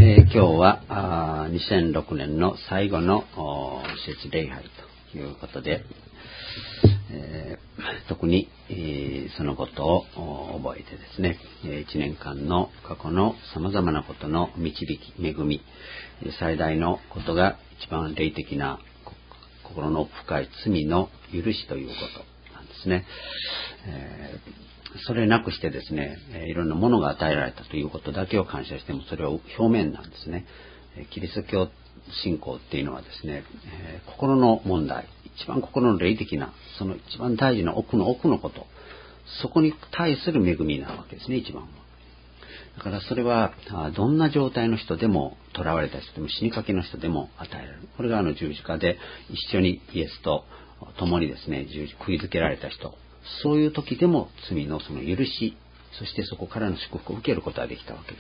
今日は2006年の最後の施設礼拝ということで、特に、そのことを覚えてですね、1年間の過去の様々なことの導き、恵み、最大のことが一番霊的な心の深い罪の許しということなんですね。それなくしてですね、いろんなものが与えられたということだけを感謝しても、それは表面なんですね。キリスト教信仰っていうのはですね、心の問題、一番心の霊的な、その一番大事な奥のこと、そこに対する恵みなわけですね、一番は。だからそれはどんな状態の人でも、囚われた人でも死にかけの人でも与えられる。これが十字架で一緒にイエスと共にですね、釘付けられた人、そういう時でも罪のその許し、そしてそこからの祝福を受けることができたわけです。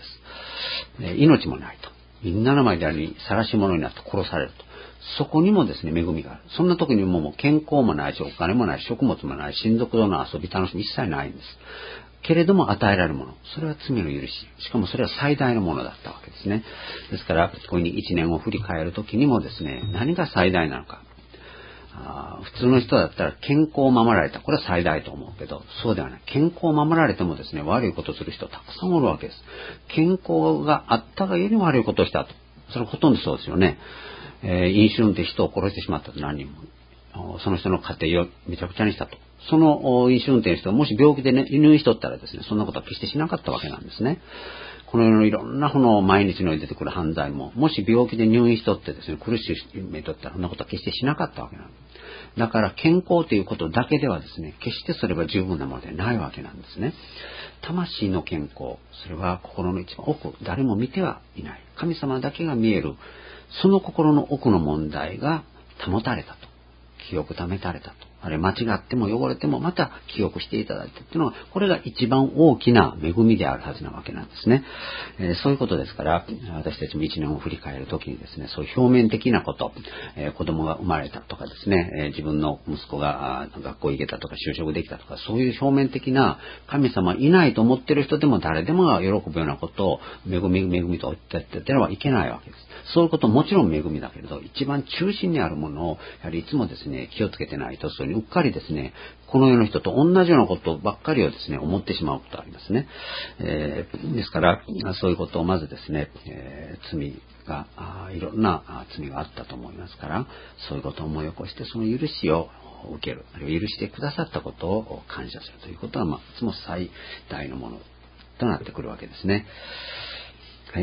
命もないと。みんなの前で晒し者になって殺されると。そこにもですね、恵みがある。そんな時にもう健康もないし、お金もないし、食物もないし、親族との遊び楽しみ一切ないんです。けれども与えられるもの。それは罪の許し。しかもそれは最大のものだったわけですね。ですから、こういうふうに一年を振り返る時にもですね、何が最大なのか。普通の人だったら健康を守られた。これは最大と思うけど、そうではない。健康を守られてもですね、悪いことをする人たくさんおるわけです。健康があったがゆえに悪いことをしたと。それはほとんどそうですよね。飲酒運転人を殺してしまったと、何人も。その人の家庭をめちゃくちゃにしたと。その飲酒運転の人がもし病気で、入院しとったらですね、そんなことは決してしなかったわけなんですね。この世のいろんな毎日のように出てくる犯罪も、もし病気で入院しとってですね、苦しい目とったらそんなことは決してしなかったわけなんです。だから健康ということだけではですね、決してそれは十分なものではないわけなんですね。魂の健康、それは心の一番奥、誰も見てはいない。神様だけが見える、その心の奥の問題が保たれたと。記憶貯めたれたと。あれ間違っても汚れてもまた記憶していただいてっていうのは、これが一番大きな恵みであるはずなわけなんですね。そういうことですから、私たちも一年を振り返るときにですね、そういう表面的なこと、子供が生まれたとかですね、自分の息子が学校行けたとか就職できたとか、そういう表面的な神様いないと思ってる人でも誰でもが喜ぶようなことを恵みと言ってはいけないわけです。そういうこともちろん恵みだけれど、一番中心にあるものをやはりいつもですね、気をつけてないと、それにうっかりですね、この世の人と同じようなことばっかりをですね、思ってしまうことがありますね。ですから、そういうことをまずですね、罪が、いろんな罪があったと思いますから、そういうことを思い起こして、その許しを受ける、あるいは許してくださったことを感謝するということは、いつも最大のものとなってくるわけですね。はい。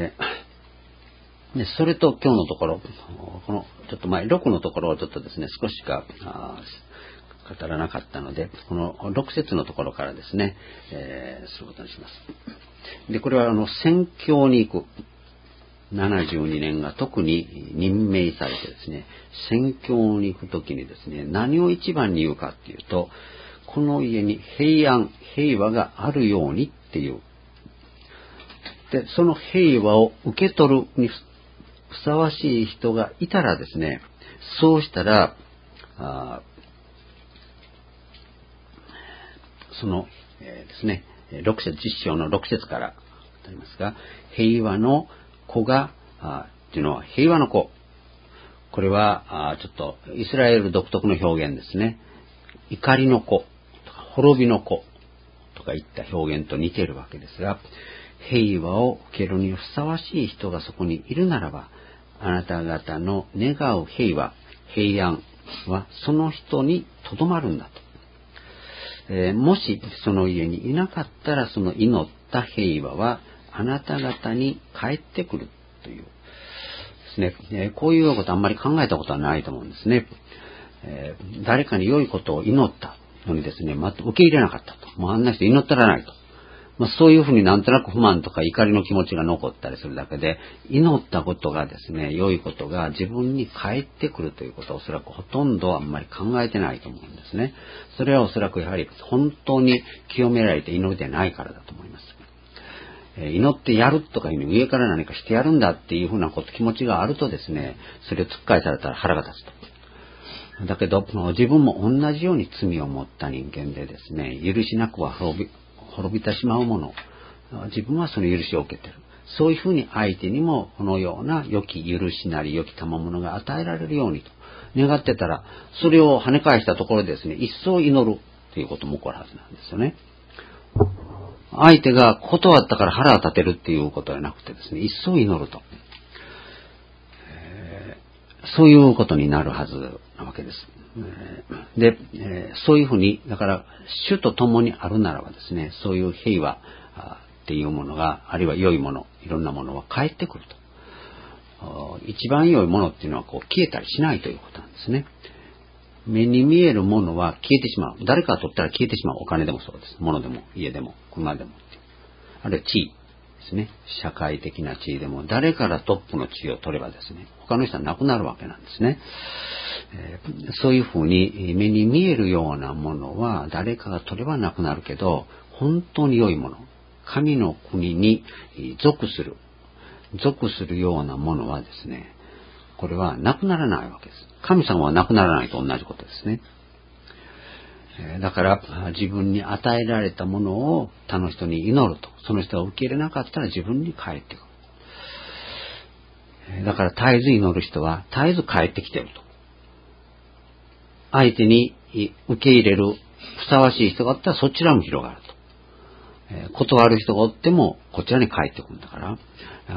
でそれと今日のところ、このちょっと前、6のところをちょっとですね、少ししか語らなかったので、この6節のところからですね、することにします。で、これは宣教に行く。72年が特に任命されてですね、宣教に行くときにですね、何を一番に言うかっていうと、この家に平安、平和があるようにっていう。で、その平和を受け取るにふさわしい人がいたらですね、そうしたら、その、ですね、10章の6節からありますが、平和の子が、っていうのは平和の子。これは、ちょっとイスラエル独特の表現ですね。怒りの子とか滅びの子とかいった表現と似ているわけですが、平和を受けるにふさわしい人がそこにいるならば、あなた方の願う平和、平安はその人にとどまるんだと。もしその家にいなかったら、その祈った平和はあなた方に帰ってくるというですね。こういうことあんまり考えたことはないと思うんですね。誰かに良いことを祈ったのにですね、受け入れなかったと。もうあんな人祈ったらないと。そういうふうになんとなく不満とか怒りの気持ちが残ったりするだけで、祈ったことがですね、良いことが自分に返ってくるということはおそらくほとんどあんまり考えてないと思うんですね。それはおそらくやはり本当に清められて祈りでないからだと思います。祈ってやるとかいうふうに上から何かしてやるんだっていうふうな気持ちがあるとですね、それを突っ返されたら腹が立つと。だけど、自分も同じように罪を持った人間でですね、許しなくは滅びてしまうもの。自分はその許しを受けている。 そういうふうに相手にもこのような良き許しなり良き賜物が与えられるようにと願ってたら、それを跳ね返したところでですね、一層祈るということも起こるはずなんですよね。相手が断ったから腹を立てるっていうことではなくてですね、一層祈ると。そういうことになるはずなわけです。で、そういうふうに、だから、主と共にあるならばですね、そういう平和っていうものが、あるいは良いもの、いろんなものは返ってくると。一番良いものっていうのはこう消えたりしないということなんですね。目に見えるものは消えてしまう。誰かが取ったら消えてしまう。お金でもそうです。物でも、家でも、車でも。あるいは地位ですね。社会的な地位でも、誰からトップの地位を取ればですね、他の人はなくなるわけなんですね。そういうふうに目に見えるようなものは誰かが取ればなくなるけど、本当に良いもの、神の国に属するようなものはですね、これはなくならないわけです。神様はなくならないと同じことですね。だから自分に与えられたものを他の人に祈ると。その人が受け入れなかったら自分に返ってくる。だから絶えず祈る人は絶えず返ってきていると。相手に受け入れるふさわしい人があったらそちらも広がると。断る人がおってもこちらに返ってくるんだから、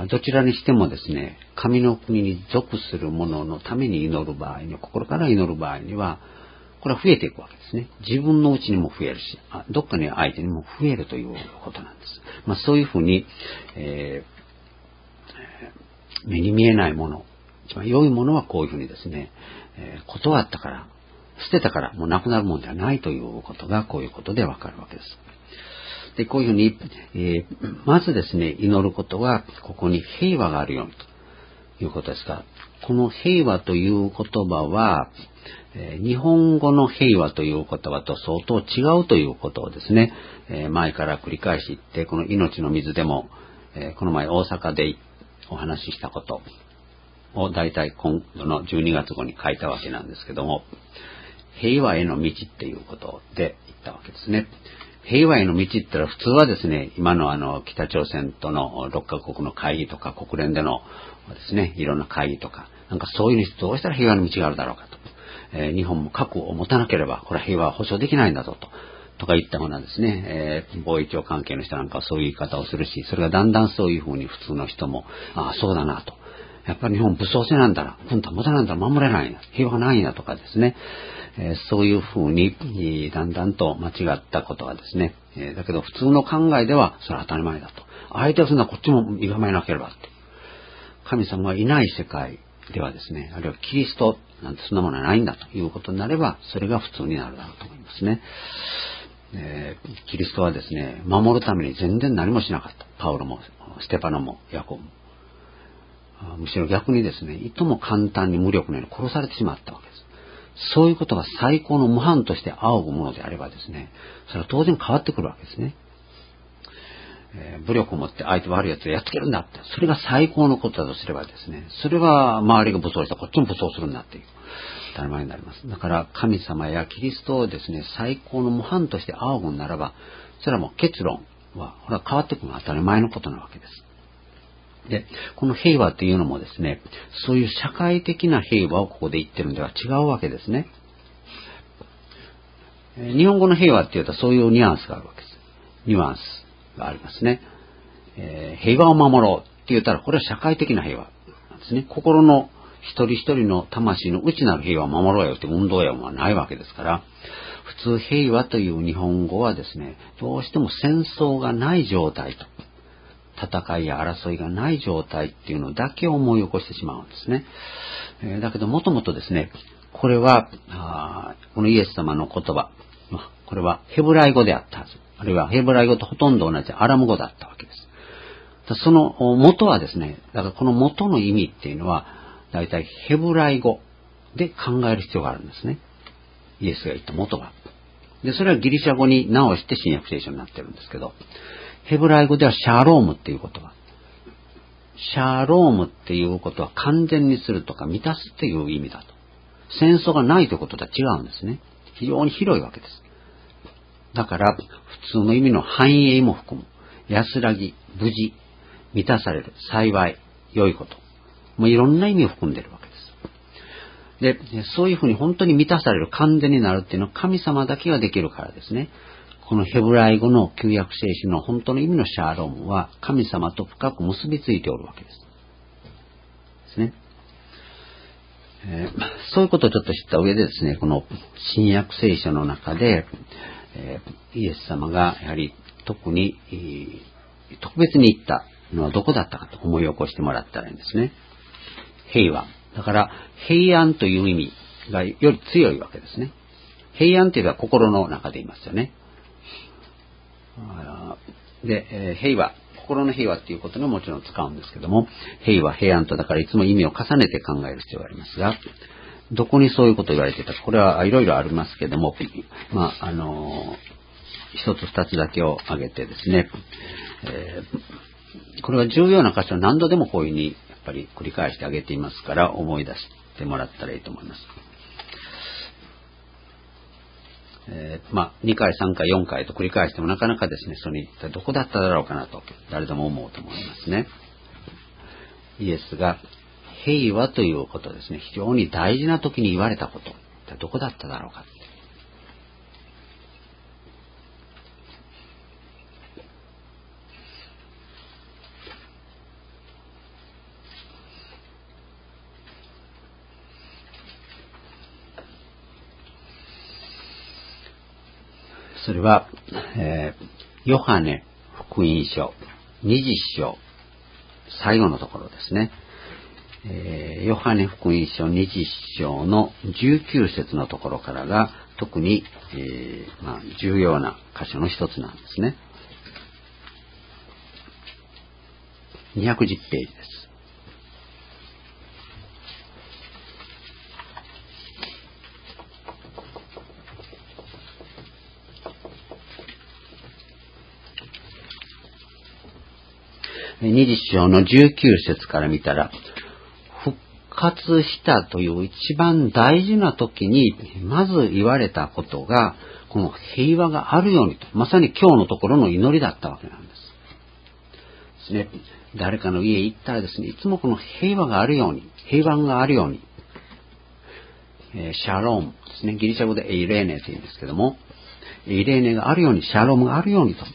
どちらにしてもですね、神の国に属する者のために祈る場合に、心から祈る場合には、これは増えていくわけですね。自分のうちにも増えるし、どっかに相手にも増えるということなんです。そういうふうに、目に見えないもの、一番良いものはこういうふうにですね、断ったから、捨てたからもうなくなるものではないということがこういうことでわかるわけです。で、こういうふうに、まずですね、祈ることは、ここに平和があるようにということですが、この平和という言葉は、日本語の平和という言葉と相当違うということをですね、前から繰り返し言って、この命の水でも、この前大阪でお話ししたことを大体今度の12月号に書いたわけなんですけども、平和への道っていうことで言ったわけですね。平和への道って言ったら普通はですね、今の北朝鮮との6カ国の会議とか国連でのですね、いろんな会議とか、なんかそういうにどうしたら平和の道があるだろうかと。日本も核を持たなければ、これは平和は保障できないんだぞとか言ったようなですね、貿易庁関係の人なんかはそういう言い方をするし、それがだんだんそういうふうに普通の人も、そうだなと。やっぱり日本武装制なんだな、軍隊持たないんだ、守れないな、平和がないなとかですね、そういうふうにだんだんと間違ったことがですね、だけど普通の考えではそれは当たり前だと。相手をするのはこっちも歪めなければって。神様がいない世界ではですね、あるいはキリストなんてそんなものはないんだということになれば、それが普通になるだろうと思いますね。キリストはですね、守るために全然何もしなかった。パウロもステパノもヤコブも。むしろ逆にですね、いとも簡単に無力なように殺されてしまったわけです。そういうことが最高の模範として仰ぐものであればですね、それは当然変わってくるわけですね。武力を持って相手悪い奴をやっつけるんだって、それが最高のことだとすればですね、それは周りが武装したらこっちも武装するんだっていう当たり前になります。だから神様やキリストをですね、最高の模範として仰ぐならば、それはもう結論はこれは変わってくるのは当たり前のことなわけです。で、この平和っていうのもですね、そういう社会的な平和をここで言ってるんでは違うわけですね。日本語の平和っていうとそういうニュアンスがあるわけです。ニュアンスがありますね。平和を守ろうって言ったらこれは社会的な平和なんですね。心の一人一人の魂の内なる平和を守ろうよって運動やはないわけですから、普通平和という日本語はですね、どうしても戦争がない状態と。戦いや争いがない状態っていうのだけ思い起こしてしまうんですね。だけどもともとですね、これはこのイエス様の言葉、これはヘブライ語であったはず、あるいはヘブライ語とほとんど同じアラム語だったわけです。その元はですね、だからこの元の意味っていうのはだいたいヘブライ語で考える必要があるんですね。イエスが言った元が。で、それはギリシャ語に直して新約聖書になってるんですけど、ヘブライ語ではシャロームっていう言葉。シャロームっていうことは完全にするとか満たすっていう意味だと。戦争がないということとは違うんですね。非常に広いわけです。だから普通の意味の繁栄も含む。安らぎ、無事、 満たされる、幸い、良いこと。もういろんな意味を含んでいるわけです。で、そういうふうに本当に満たされる、完全になるっていうのは神様だけができるからですね。このヘブライ語の旧約聖書の本当の意味のシャーロームは神様と深く結びついておるわけです。ですね。そういうことをちょっと知った上でですね、この新約聖書の中で、イエス様がやはり特に、特別に言ったのはどこだったかと思い起こしてもらったらいいんですね。平和。だから平安という意味がより強いわけですね。平安というのは心の中で言いますよね。で、平和。心の平和っていうことももちろん使うんですけども、平和、平安とだからいつも意味を重ねて考える必要がありますが、どこにそういうことを言われていたか、これはいろいろありますけども、一つ二つだけを挙げてですね、これは重要な箇所を何度でもこういうふうにやっぱり繰り返してあげていますから思い出してもらったらいいと思います。2回、3回、4回と繰り返してもなかなかですね、それに一体どこだっただろうかなと誰でも思うと思いますね。イエスが平和ということですね、非常に大事な時に言われたこと、一体どこだっただろうか。それは、ヨハネ福音書20章最後のところですね。ヨハネ福音書20章の19節のところからが特に、重要な箇所の一つなんですね。210ページです。20章の19節から見たら、復活したという一番大事な時にまず言われたことが、この平和があるようにと、まさに今日のところの祈りだったわけなんですね。誰かの家へ行ったらですね、いつもこの平和があるように、平安があるように、シャロームですね、ギリシャ語でエイレーネと言うんですけども、エイレーネがあるように、シャロームがあるようにと。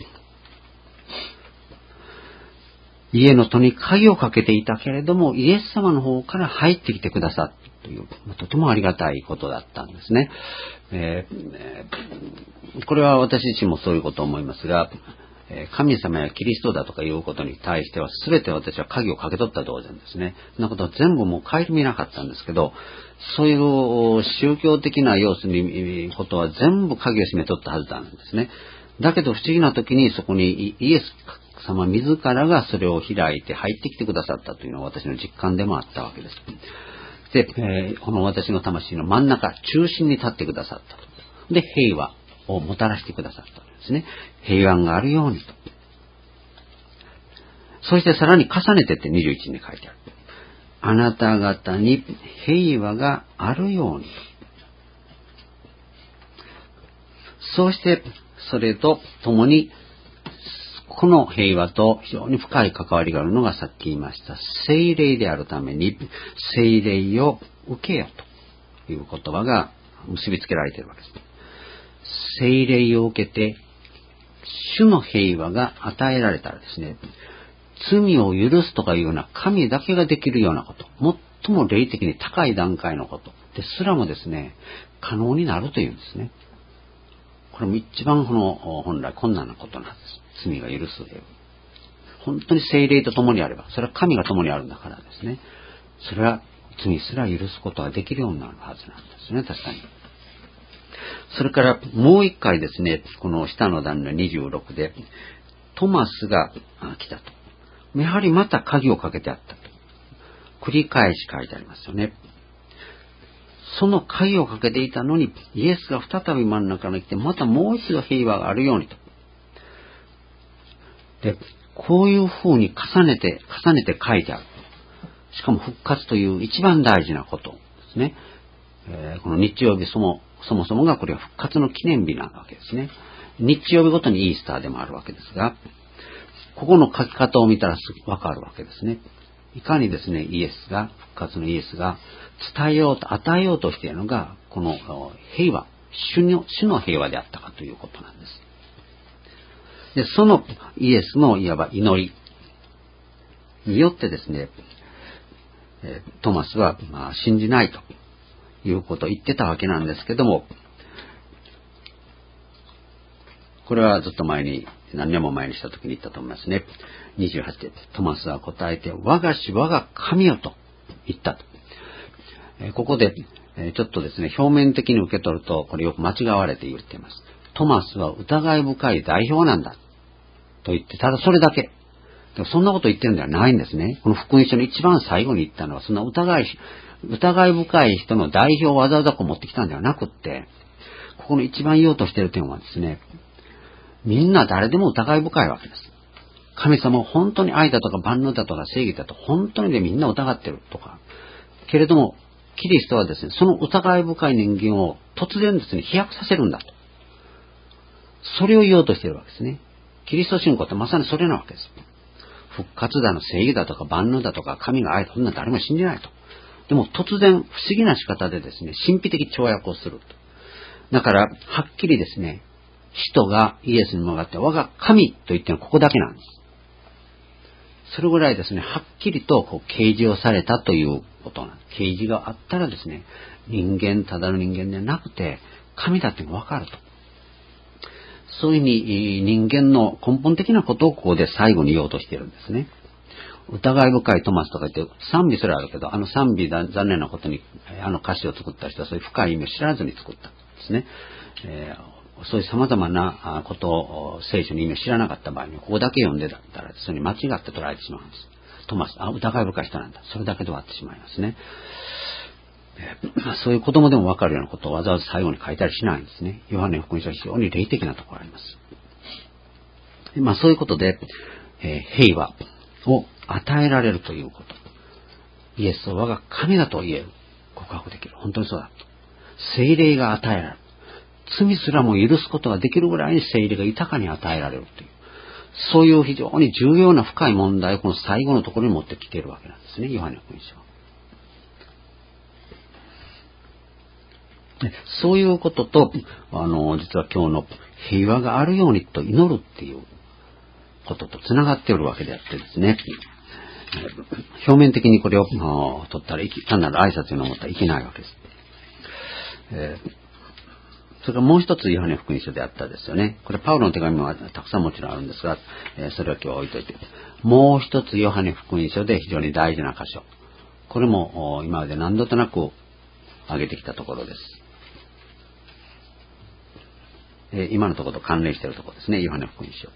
家の戸に鍵をかけていたけれども、イエス様の方から入ってきてくださったという、とてもありがたいことだったんですね。これは私自身もそういうことを思いますが、神様やキリストだとかいうことに対しては全て私は鍵をかけ取った同然ですね。そんなことは全部もう顧みなかったんですけど、そういう宗教的な要素にことは全部鍵を締め取ったはずなんですね。だけど不思議な時にそこにイエス様自らがそれを開いて入ってきてくださったというのは私の実感でもあったわけです。で、この私の魂の真ん中、中心に立ってくださったと。で、平和をもたらしてくださったんですね。平安があるようにと。そしてさらに重ねてって21に書いてある。あなた方に平和があるように。そうしてそれと共にこの平和と非常に深い関わりがあるのがさっき言いました聖霊であるために聖霊を受けよという言葉が結びつけられているわけです。聖霊を受けて主の平和が与えられたらですね、罪を許すとかいうような神だけができるようなこと、最も霊的に高い段階のことですらもですね、可能になるというんですね。これも一番本来困難なことなんです。罪が許すという。本当に聖霊と共にあれば、それは神が共にあるんだからですね。それは罪すら許すことができるようになるはずなんですね、確かに。それからもう一回ですね、この下の段の26で、トマスが来たと。やはりまた鍵をかけてあったと。繰り返し書いてありますよね。その鍵をかけていたのに、イエスが再び真ん中に来て、またもう一度平和があるようにと。で、こういう風に重ねて書いてある。しかも復活という一番大事なことですね。この日曜日そもそもがこれは復活の記念日なわけですね。日曜日ごとにイースターでもあるわけですが、 ここの書き方を見たらわかるわけですね。いかにですね、復活のイエスが伝えようと、与えようとしているのが、この平和、主の平和であったかということなんです。で、そのイエスのいわば祈りによってですね、トマスは信じないということを言ってたわけなんですけども、これはずっと前に、何年も前にした時に言ったと思いますね。28節、トマスは答えて、我が主我が神よと言ったと。ここで、ちょっとですね、表面的に受け取ると、これよく間違われて言っています。トマスは疑い深い代表なんだと言って、ただそれだけ。でもそんなこと言ってるんではないんですね。この福音書の一番最後に言ったのは、そんな疑い深い人の代表をわざわざ持ってきたんではなくって、ここの一番言おうとしている点はですね、みんな誰でも疑い深いわけです。神様を本当に愛だとか万能だとか正義だと本当にでみんな疑ってるとか。けれども、キリストはですね、その疑い深い人間を突然ですね、飛躍させるんだと。それを言おうとしているわけですね。キリスト信仰ってまさにそれなわけです。復活だの正義だとか万能だとか神が愛だとそんな誰も信じないと。でも突然不思議な仕方でですね、神秘的跳躍をすると。だから、はっきりですね、人がイエスに向かって我が神と言ってるのはここだけなんです。それぐらいですね、はっきりと掲示をされたということなんです。掲示があったらですね、ただの人間ではなくて、神だっていうのがわかると。そういうふうに人間の根本的なことをここで最後に言おうとしているんですね。疑い深いトマスとか言って賛美すらあるけど、賛美残念なことに歌詞を作った人はそういう深い意味を知らずに作ったんですね。そういう様々なことを聖書の意味を知らなかった場合に、ここだけ読んでだったら、それに間違って捉えてしまうんです。トマス、疑い深い人なんだ。それだけで終わってしまいますね。そういう子供でもわかるようなことをわざわざ最後に書いたりしないんですね。ヨハネ福音書は非常に霊的なところがあります。そういうことで、平和を与えられるということ。イエスは我が神だと言える。告白できる。本当にそうだと。聖霊が与えられる。罪すらも許すことができるぐらいに聖霊が豊かに与えられるという。そういう非常に重要な深い問題をこの最後のところに持ってきているわけなんですね。ヨハネ福音書は。そういうことと、実は今日の平和があるようにと祈るっていうこととつながっておるわけであってですね。表面的にこれを取ったら単なる挨拶に思ったらいけないわけです。それからもう一つヨハネ福音書であったですよね。これパウロの手紙もたくさんもちろんあるんですが、それは今日は置いといて。もう一つヨハネ福音書で非常に大事な箇所。これも今まで何度となく挙げてきたところです。今のところと関連しているところですね。ヨハネ福音書。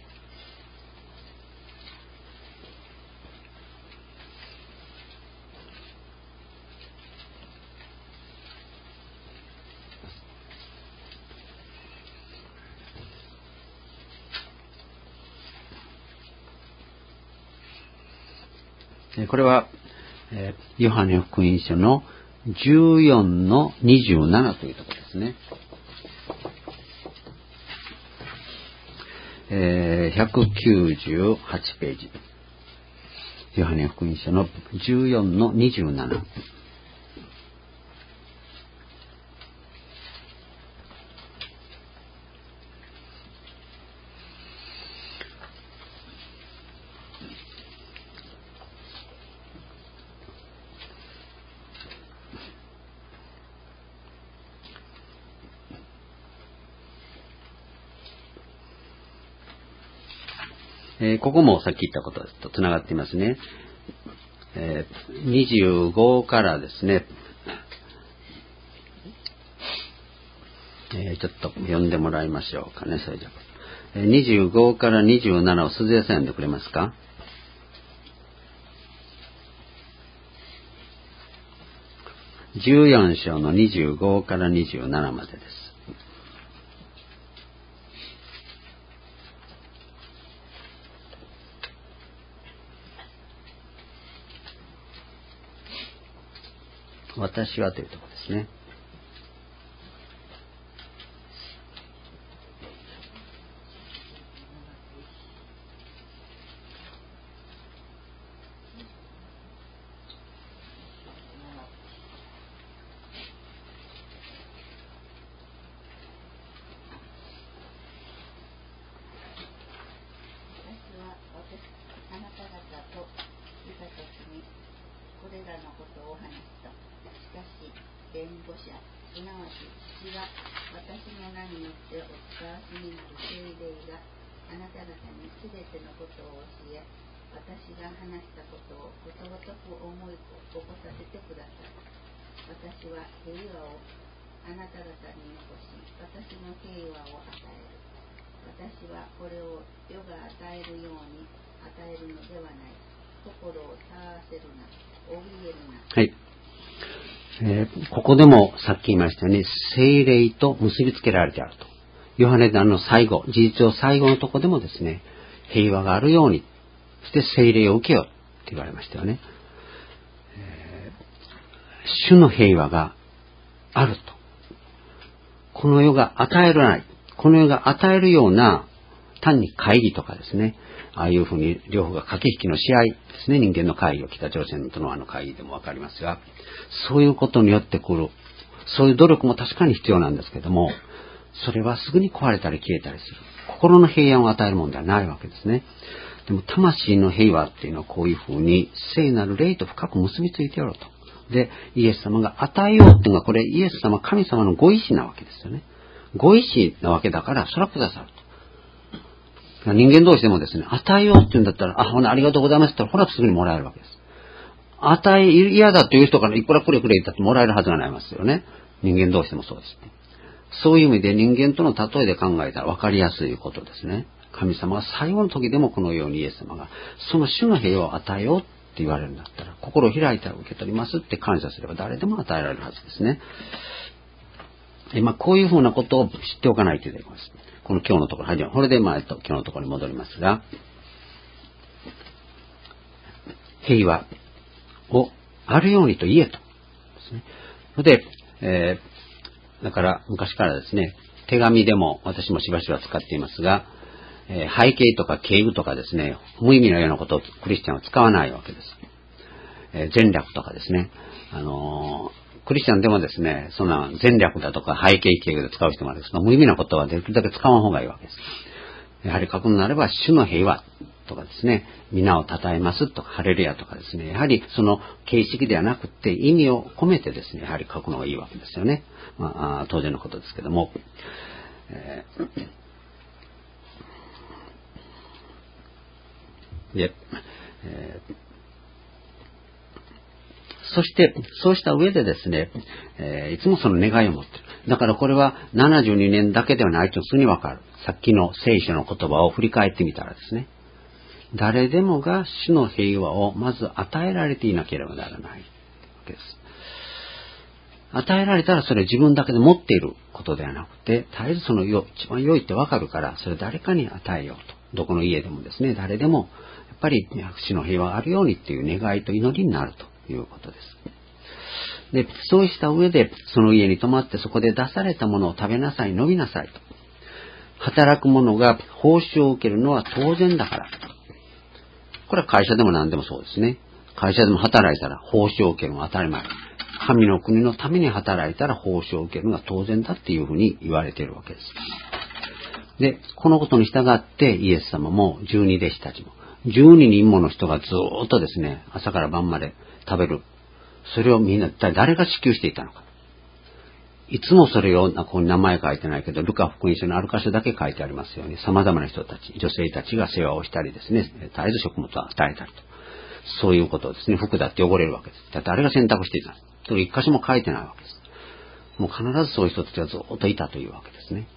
これは、ヨハネ福音書の14の27というところですね。198ページ。ヨハネ福音書の14の27。ここもさっき言ったこととつながっていますね。25からですね、ちょっと読んでもらいましょうかね、それじゃ。25から27を鈴江さん読んでくれますか。14章の25から27までです。私はというところですね。 すなわち父が私の名によってお使わしになる聖霊があなた方にすべてのことを教え、私が話したことをことごとく思い起こさせてください。私は平和をあなた方に残し、私の平和を与える。私はこれを世が与えるように与えるのではない。心をたわせるな、怯えるな。 はい。ここでもさっき言いましたように、聖霊と結びつけられてあると。ヨハネの最後、事実上最後のところでもですね、平和があるように、そして聖霊を受けようって言われましたよね。主の平和があると。この世が与えらない。この世が与えるような、単に会議とかですね、ああいうふうに両方が駆け引きの試合ですね、人間の会議を北朝鮮との会議でもわかりますが、そういうことによってくる、そういう努力も確かに必要なんですけども、それはすぐに壊れたり消えたりする。心の平安を与えるものではないわけですね。でも魂の平和っていうのはこういうふうに聖なる霊と深く結びついておろうと。で、イエス様が与えようっていうのはこれイエス様、神様のご意志なわけですよね。ご意志なわけだから、それはくださると。人間同士でもですね、与えようって言うんだったら、ほなありがとうございますって言ったら、ほらすぐにもらえるわけです。嫌だという人からいくらくれくれ言ったってもらえるはずがないますよね。人間同士でもそうです。そういう意味で人間との例えで考えたら分かりやすいことですね。神様が最後の時でもこのようにイエス様が、その主の平和を与えようって言われるんだったら、心を開いて受け取りますって感謝すれば誰でも与えられるはずですね。こういうふうなことを知っておかないといけないです。この今日のところ、これで今日のところに戻りますが、平和をあるようにと言えと。ですね。で、だから昔からですね、手紙でも私もしばしば使っていますが、背景とか敬具とかですね、無意味なようなことをクリスチャンは使わないわけです。前略とかですね、クリスチャンでもですね、そんな前略だとか背景敬具で使う人もあるんですが、無意味なことはできるだけ使わん方がいいわけです。やはり書くのであれば、主の平和とかですね、皆を称えますとか、ハレルヤとかですね、やはりその形式ではなくて意味を込めてですね、やはり書くのがいいわけですよね。当然のことですけども。そして、そうした上でですね、いつもその願いを持っている。だからこれは72年だけではないとすぐにわかる。さっきの聖書の言葉を振り返ってみたらですね、誰でもが主の平和をまず与えられていなければならないわけです。与えられたらそれ自分だけで持っていることではなくて、絶えずその一番良いってわかるから、それ誰かに与えようと。どこの家でもですね、誰でもやっぱり主の平和があるようにっていう願いと祈りになるということです。で、そうした上でその家に泊まってそこで出されたものを食べなさい、飲みなさいと。働く者が報酬を受けるのは当然だから。これは会社でも何でもそうですね。会社でも働いたら報酬を受けるのは当たり前。神の国のために働いたら報酬を受けるのが当然だっていうふうに言われているわけです。で、このことに従ってイエス様も12弟子たちも、12人もの人がずっとですね、朝から晩まで食べる。それをみんな一体誰が支給していたのか。いつもそれを、ここに名前書いてないけど、ルカ福音書のある箇所だけ書いてありますように、様々な人たち、女性たちが世話をしたりですね、絶えず食物を与えたりと。そういうことをですね、服だって汚れるわけです。だって誰が洗濯していたの？それ一箇所も書いてないわけです。もう必ずそういう人たちがずっといたというわけですね。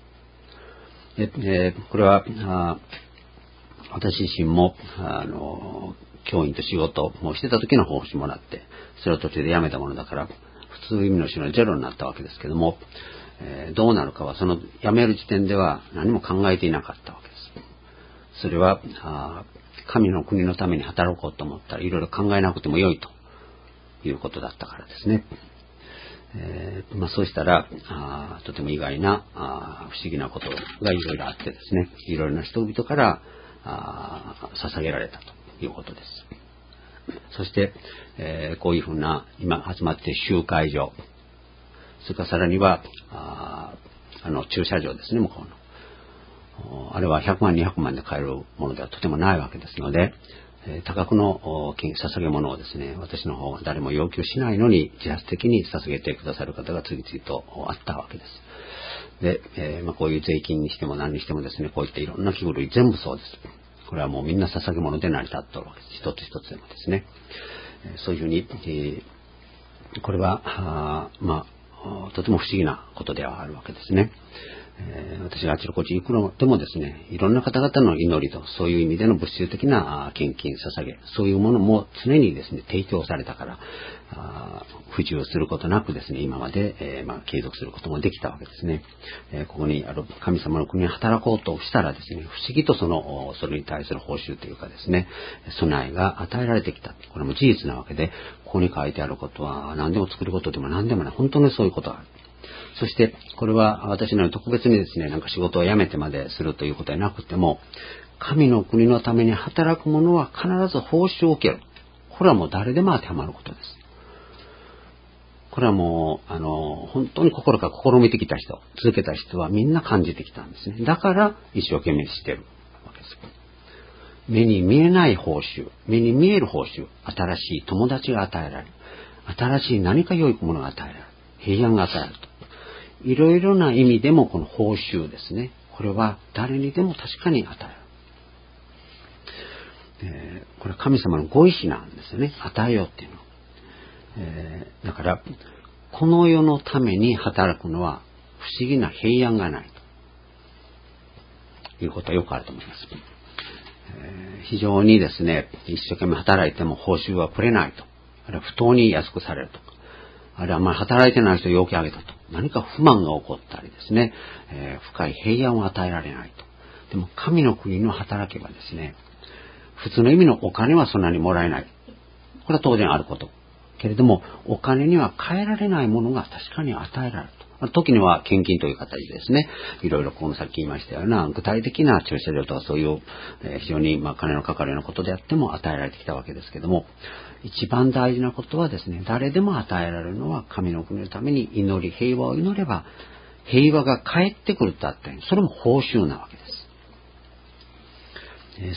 これは、私自身も、教員と仕事をしてた時の報酬もらって、それを途中で辞めたものだから、普通意味の種のゼロになったわけですけども、どうなるかはその辞める時点では何も考えていなかったわけです。それは神の国のために働こうと思ったらいろいろ考えなくてもよいということだったからですね。そうしたらとても意外な不思議なことがいろいろあってですね、いろいろな人々から捧げられたということです。そして、こういうふうな今集まっている集会所、それからさらには駐車場ですね、向こうの。あれは100万200万で買えるものではとてもないわけですので、 多額の捧げ物をですね、私の方は誰も要求しないのに自発的に捧げてくださる方が次々とあったわけです。で、こういう税金にしても何にしてもですね、こういったいろんな器具類全部そうです。これはもうみんな捧げ物で成り立っておるわけです。一つ一つでもですね。そういうふうに、これは、とても不思議なことではあるわけですね。私があちらこち行くのでもですね、いろんな方々の祈りと、そういう意味での物質的な献金、捧げ、そういうものも常にですね、提供されたから、不自由することなくですね、今まで、継続することもできたわけですね。ここにある神様の国に働こうとしたらですね、不思議とそれに対する報酬というかですね、備えが与えられてきた。これも事実なわけで、ここに書いてあることは何でも作ることでも何でもない。本当にそういうことがある。そして、これは私のように特別にですね、なんか仕事を辞めてまでするということでなくても、神の国のために働く者は必ず報酬を受ける。これはもう誰でも当てはまることです。これはもう、本当に心から試みてきた人、続けた人はみんな感じてきたんですね。だから、一生懸命してるわけです。目に見えない報酬、目に見える報酬、新しい友達が与えられる。新しい何か良いものが与えられる。平安が与えられると。いろいろな意味でもこの報酬ですね。これは誰にでも確かに与える。これは神様のご意志なんですよね。与えようっていうの。だから、この世のために働くのは不思議な平安がないということはよくあると思います。非常にですね、一生懸命働いても報酬はくれないと。あるいは不当に安くされるとか。あるいは働いてない人を要求上げたと。何か不満が起こったりですね、深い平安を与えられないと。でも神の国の働けばですね、普通の意味のお金はそんなにもらえない。これは当然あること。けれども、お金には変えられないものが確かに与えられると。時には献金という形でですね、いろいろこのさっき言いましたような具体的な駐車場とかそういう、非常に金のかかるようなことであっても与えられてきたわけですけども、一番大事なことはですね、誰でも与えられるのは神の国のために祈り、平和を祈れば、平和が返ってくるとあったように、それも報酬なわけです。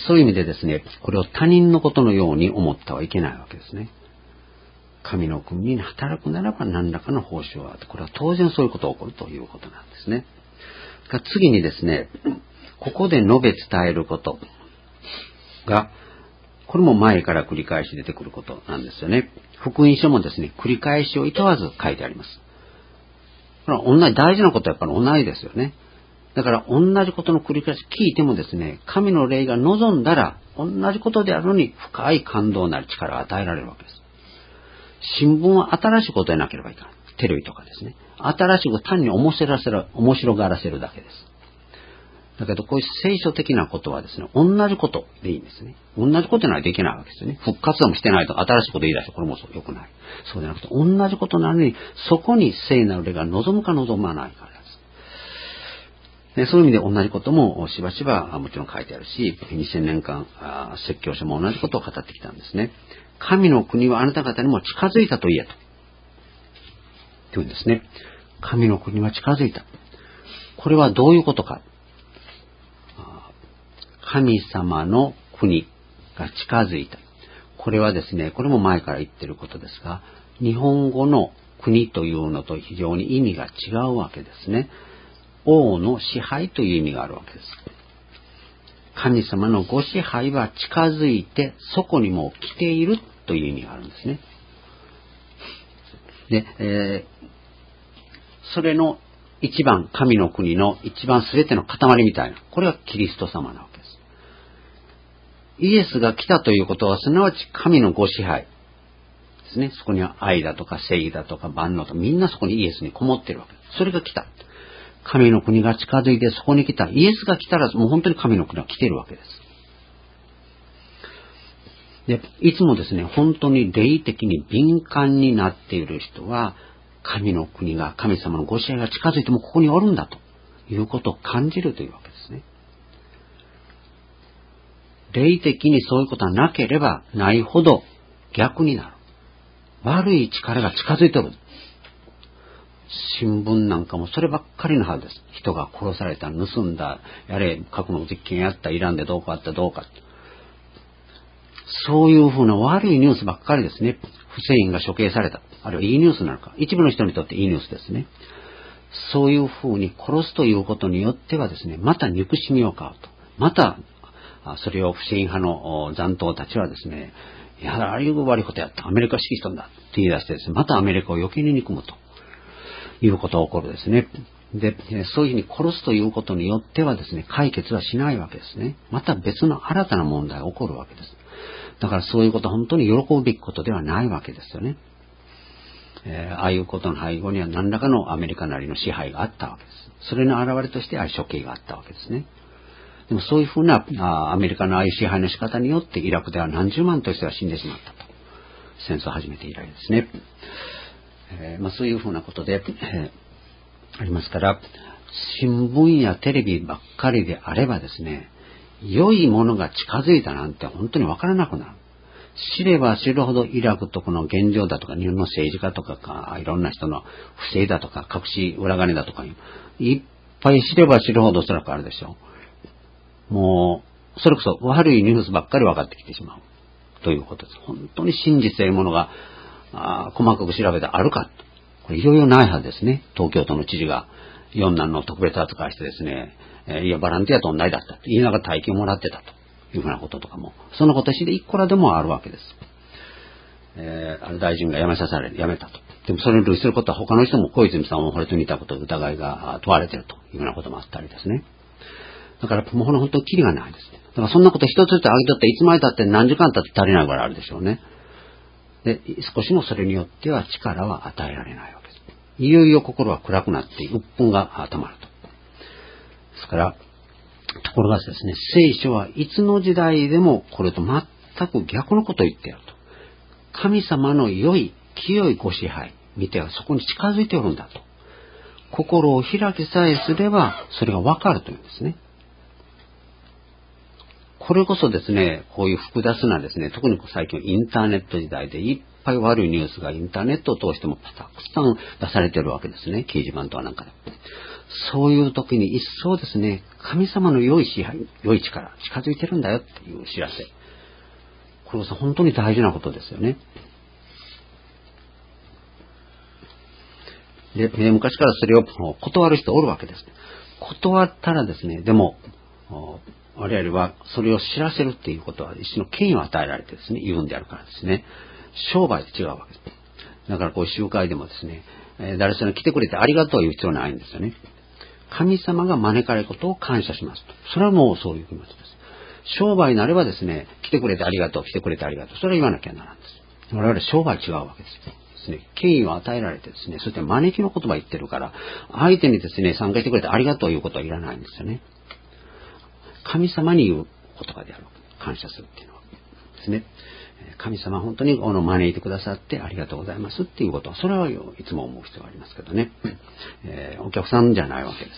そういう意味でですね、これを他人のことのように思ってはいけないわけですね。神の国に働くならば何らかの報酬はあって、これは当然そういうことが起こるということなんですね。次にですね、ここで述べ伝えることが、これも前から繰り返し出てくることなんですよね。福音書もですね、繰り返しを厭わず書いてあります。これは同じ、大事なことはやっぱり同じですよね。だから同じことの繰り返し聞いてもですね、神の霊が望んだら同じことであるのに深い感動なり力が与えられるわけです。新聞は新しいことでなければいけない。テレビとかですね。新しく単に面白がらせるだけです。だけどこういう聖書的なことはですね、同じことでいいんですね。同じことならできないわけですよね。復活でもしてないと新しいこと言い出してこれも良くない。そうじゃなくて同じことなのにそこに聖なる霊が望むか望まないからです。でそういう意味で同じこともしばしばもちろん書いてあるし、2000年間説教書も同じことを語ってきたんですね。神の国はあなた方にも近づいたと言えと。というんですね。神の国は近づいた。これはどういうことか。神様の国が近づいた。これはですね、これも前から言っていることですが、日本語の国というのと非常に意味が違うわけですね。王の支配という意味があるわけです。神様のご支配は近づいて、そこにも来ているという意味があるんですね。で、それの一番、神の国の一番すべての塊みたいな、これはキリスト様なわけです。イエスが来たということは、すなわち神のご支配ですね。そこには愛だとか正義だとか万能とか、みんなそこにイエスにこもっているわけです。それが来た。神の国が近づいてそこに来た。イエスが来たらもう本当に神の国は来ているわけです。で、いつもですね、本当に霊的に敏感になっている人は、神の国が、神様のご支配が近づいてもここにおるんだということを感じるというわけですね。霊的にそういうことはなければないほど逆になる。悪い力が近づいておる。新聞なんかもそればっかりのはずです。人が殺された、盗んだ、やれ、核の実験やった、イランでどうかあった、どうか。 そういうふうな悪いニュースばっかりですね。フセインが処刑された。あるいはいいニュースなのか。一部の人にとっていいニュースですね。そういうふうに殺すということによってはですね、また憎しみを買うと。また、それをフセイン派の残党たちはですね、いや、ああいう悪いことやった。アメリカ指揮したんだって言い出してですね、またアメリカを余計に憎むということが起こるですね。で、そういうふうに殺すということによってはですね、解決はしないわけですね。また別の新たな問題が起こるわけです。だからそういうことは本当に喜ぶべきことではないわけですよね。ああいうことの背後には何らかのアメリカなりの支配があったわけです。それの表れとしてああいう処刑があったわけですね。でもそういうふうなアメリカのああいう支配の仕方によってイラクでは何十万という人が死んでしまったと。戦争を始めて以来ですね。そういうふうなことで、ありますから、新聞やテレビばっかりであればですね、良いものが近づいたなんて本当にわからなくなる。知れば知るほどイラクとこの現状だとか日本の政治家とかいろんな人の不正だとか隠し裏金だとかいっぱい知れば知るほどおそらくあるでしょう。もうそれこそ悪いニュースばっかり分かってきてしまうということです。本当に真実というものが細かく調べてあるか、これいよいよないはずですね。東京都の知事が四男の特別扱いしてですね、いやバランティアと同じだったと言いながら大金をもらってたというふうなこととかも、そのことでいくらでもあるわけです。ある大臣が辞めたと。でもそれに類することは他の人も小泉さんをこれと似たことを疑いが問われているというようなこともあったりですね。だからもう本当にキリがないです。だからそんなこと一つずつ挙げとっていつまで経って何時間経って足りないぐらいあるでしょうね。で、少しもそれによっては力は与えられないわけです。いよいよ心は暗くなって鬱憤が溜まると。ですから、ところがですね、聖書はいつの時代でもこれと全く逆のことを言っていると。神様の良い、清いご支配、見てはそこに近づいておるんだと。心を開きさえすれば、それがわかるというんですね。これこそですね、こういう複雑なですね、特に最近インターネット時代でいっぱい悪いニュースがインターネットを通してもたくさん出されているわけですね。掲示板とはなんかで。そういう時に一層ですね、神様の良い支配、良い力、近づいてるんだよっていう知らせ。これこそ本当に大事なことですよね。で、昔からそれを断る人おるわけです。断ったらですね、でも、我々はそれを知らせるっていうことは一種の権威を与えられてですね、言うんであるからですね。商売と違うわけです。だからこういう集会でもですね、誰それ来てくれてありがとう言う必要ないんですよね。神様が招かれることを感謝しますと。それはもうそういう気持ちです。商売になればですね、来てくれてありがとう、来てくれてありがとう。それは言わなきゃならんです。我々商売違うわけですね。権威を与えられてですね、そして招きの言葉言ってるから、相手にですね、参加してくれてありがとういうことはいらないんですよね。神様に言う言葉である。感謝するっていうのはですね。神様本当に招いてくださってありがとうございますっていうことは、それはいつも思う必要がありますけどね。お客さんじゃないわけです。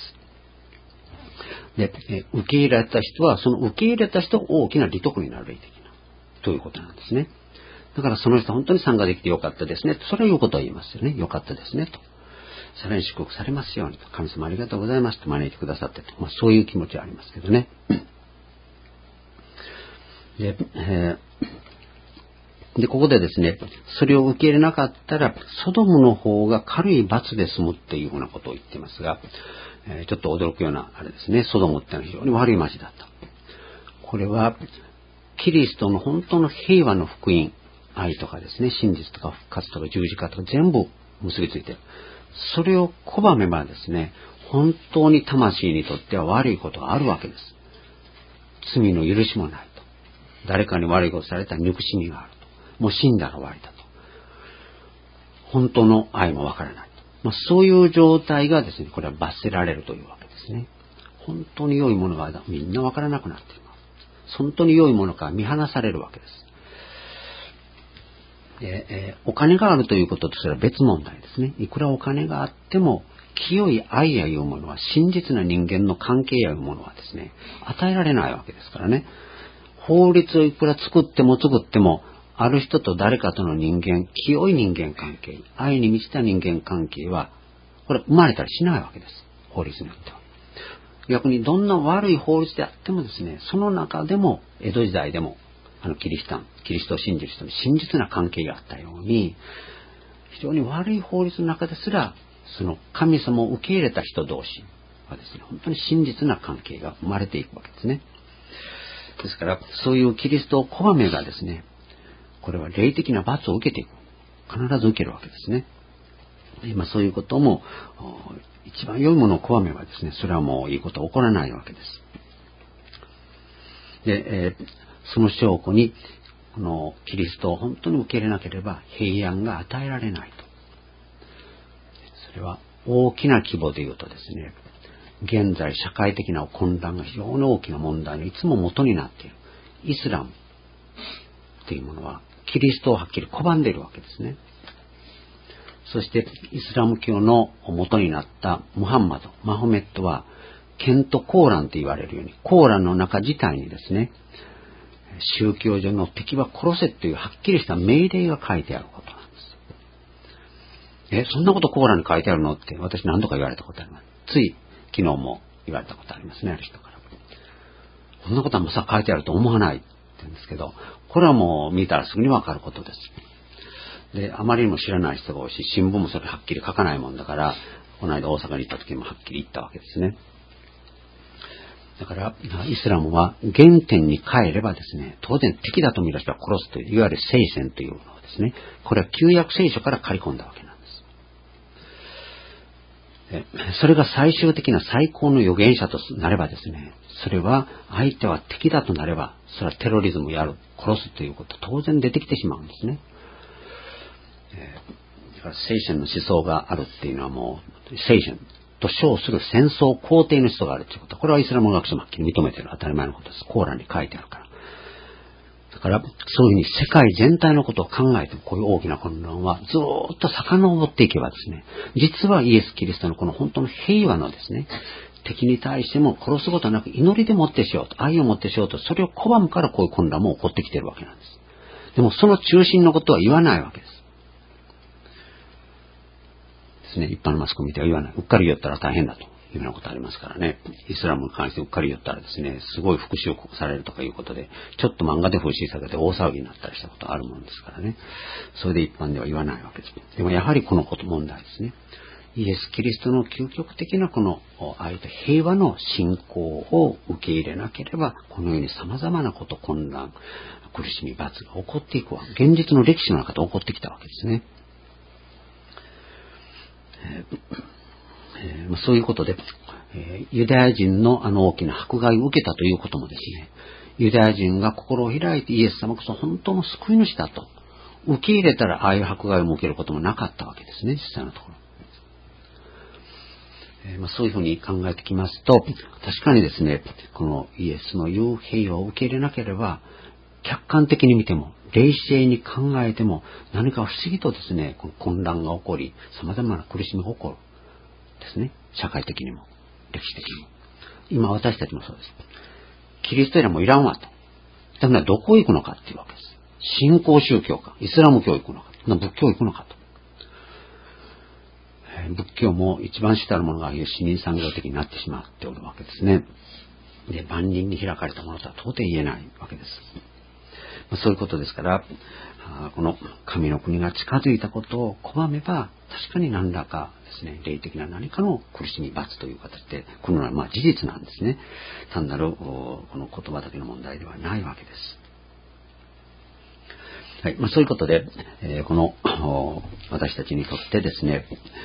で、受け入れた人は、その受け入れた人大きな利得になる霊的な、ということなんですね。だからその人本当に参加できてよかったですね。それはいうことを言いますよね。よかったですね。と。さらに祝福されますようにと。神様ありがとうございますと招いてくださってと。そういう気持ちはありますけどね。で、ここでですね、それを受け入れなかったら、ソドムの方が軽い罰で済むっていうふうなことを言っていますが、ちょっと驚くようなあれですね、ソドムってのは非常に悪い町だった。これは、キリストの本当の平和の福音、愛とかですね、真実とか復活とか十字架とか全部結びついている。それを拒めばですね、本当に魂にとっては悪いことがあるわけです。罪の許しもないと。誰かに悪いことされたら憎しみがあると。もう死んだら終わりだと。本当の愛もわからないと。そういう状態がですね、これは罰せられるというわけですね。本当に良いものがみんなわからなくなっています。本当に良いものから見放されるわけです。お金があるということとすれば別問題ですね。いくらお金があっても、清い愛やいうものは、真実な人間の関係やいうものはですね、与えられないわけですからね。法律をいくら作っても、ある人と誰かとの人間、清い人間関係、愛に満ちた人間関係は、これ生まれたりしないわけです。法律によっては。逆にどんな悪い法律であってもですね、その中でも、江戸時代でも、 キリストを信じる人に真実な関係があったように、非常に悪い法律の中ですら、その神様を受け入れた人同士はですね、本当に真実な関係が生まれていくわけですね。ですから、そういうキリストを拒めがですね、これは霊的な罰を受けていく。必ず受けるわけですね。そういうことも、一番良いものを拒めばですね、それはもういいことは起こらないわけです。で、その証拠に、このキリストを本当に受け入れなければ平安が与えられないと。それは大きな規模で言うとですね、現在社会的な混乱が非常に大きな問題のいつも元になっているイスラムというものはキリストをはっきり拒んでいるわけですね。そしてイスラム教の元になったマホメットはケント・コーランと言われるように、コーランの中自体にですね、宗教上の敵は殺せというはっきりした命令が書いてあることなんです。そんなことコーランに書いてあるのって私何度か言われたことあります。つい昨日も言われたことありますね、ある人から。こんなことはまさか書いてあると思わないって言うんですけど、これはもう見たらすぐにわかることです。で、あまりにも知らない人が多いし、新聞もそれはっきり書かないもんだから、この間大阪に行った時もはっきり言ったわけですね。だから、イスラムは原点に帰ればですね、当然敵だと見る人は殺すという、いわゆる聖戦というのをですね、これは旧約聖書から刈り込んだわけなんです。それが最終的な最高の預言者となればですね、それは相手は敵だとなれば、それはテロリズムをやる、殺すということ当然出てきてしまうんですね。だから聖戦の思想があるっていうのはもう、聖戦と称する戦争肯定の思想があるということ。これはイスラム学者もはっきり認めている当たり前のことです。コーランに書いてあるから。だから、そういうふうに世界全体のことを考えても、こういう大きな混乱はずっと遡っていけばですね、実はイエス・キリストのこの本当の平和のですね、敵に対しても殺すことなく祈りでもってしようと、愛をもってしようと、それを拒むからこういう混乱も起こってきているわけなんです。でもその中心のことは言わないわけです。ですね、一般のマスコミでは言わない。うっかり言ったら大変だというようなことありますからね。イスラムに関してうっかり言ったらですね、すごい復讐をされるとかいうことで、ちょっと漫画で風刺されて大騒ぎになったりしたことあるものですからね。それで一般では言わないわけです。でもやはりこのこと問題ですね。イエス・キリストの究極的なこの愛と平和の信仰を受け入れなければ、このように様々なこと、混乱、苦しみ、罰が起こっていくわ。現実の歴史の中で起こってきたわけですね。そういうことで、ユダヤ人の大きな迫害を受けたということもですね、ユダヤ人が心を開いてイエス様こそ本当の救い主だと受け入れたら、ああいう迫害を受けることもなかったわけですね、実際のところ。そういうふうに考えてきますと、確かにですね、このイエスの言う平和を受け入れなければ、客観的に見ても、冷静に考えても、何か不思議とですね、この混乱が起こり、様々な苦しみが起こる。ですね。社会的にも、歴史的にも。今私たちもそうです。キリストよりもいらんわと。だからどこ行くのかっていうわけです。新興宗教か、イスラム教行くのか、仏教行くのかと。仏教も一番主たるものが死人産業的になってしまっておるわけですね。で、万人に開かれたものとは到底言えないわけです。そういうことですから、この神の国が近づいたことを拒めば、確かに何らかですね、霊的な何かの苦しみ、罰という形で来るのは事実なんですね。単なるこの言葉だけの問題ではないわけです。はい、そういうことで、この私たちにとってですね、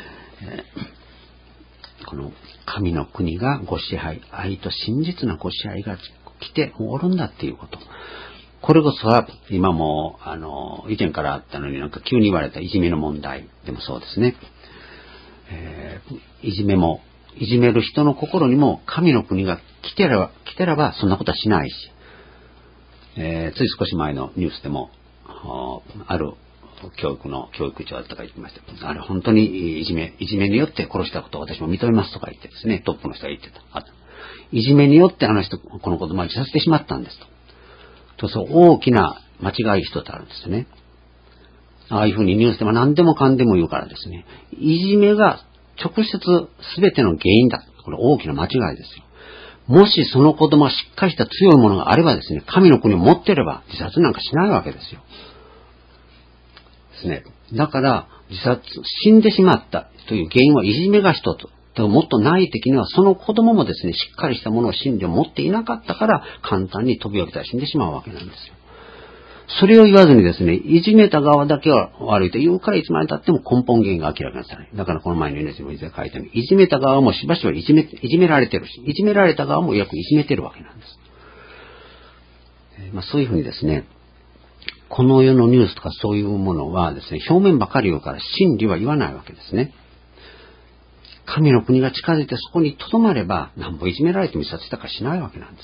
この神の国がご支配、愛と真実なご支配が来ておるんだっていうこと。これこそは今も以前からあったのになんか急に言われたいじめの問題でもそうですね。いじめる人の心にも神の国が来てればそんなことはしないし、つい少し前のニュースでもある教育長とか言ってました。あれ本当にいじめによって殺したことを私も認めますとか言ってですね、トップの人が言ってた。いじめによってあの人この子供は自殺してしまったんですと。そう大きな間違い一つあるんですね。ああいうふうにニュースでも何でもかんでも言うからですね、いじめが直接全ての原因だ。これ大きな間違いですよ。 もしその子供がしっかりした強いものがあればですね、神の国を持っていれば自殺なんかしないわけですよ。ですね。だから、死んでしまったという原因はいじめが一つ。でももっと内的にはその子供もですね、しっかりしたものを真理を持っていなかったから、簡単に飛び起きたら死んでしまうわけなんですよ。それを言わずにですね、いじめた側だけは悪いと言うからいつまで経っても根本原因が明らかにされない。だからこの前の話も以前書いたように、いじめた側もしばしばいじめられてるし、いじめられた側もよくいじめてるわけなんです。そういうふうにですね、この世のニュースとかそういうものはですね、表面ばかり言うから真理は言わないわけですね。神の国が近づいてそこに留まれば、なんぼいじめられても自殺したかしないわけなんです。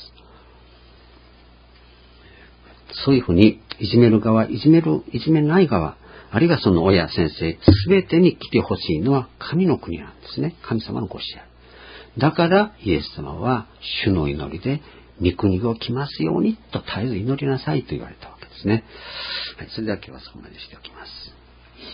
そういうふうに、いじめる側、いじめない側、あるいはその親、先生、すべてに来てほしいのは神の国なんですね。神様のご支配。だから、イエス様は、主の祈りで、御国が来ますようにと絶えず祈りなさいと言われたわけですね。はい、それでは今日はそこまでしておきます。